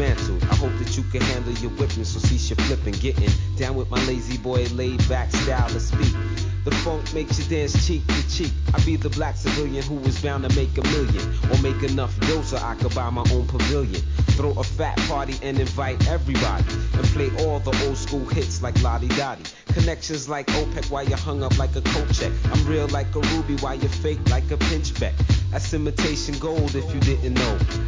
dismantled. I hope that you can handle your whipping, so cease your flipping. Getting down with my lazy boy, laid back style to speak. The funk makes you dance cheek to cheek. I be the black civilian who is bound to make $1 million, or make enough dough so I could buy my own pavilion. Throw a fat party and invite everybody, and play all the old school hits like Lottie Dottie. Connections like OPEC while you hung up like a coat check. I'm real like a ruby while you fake like a pinchbeck. That's imitation gold if you didn't know.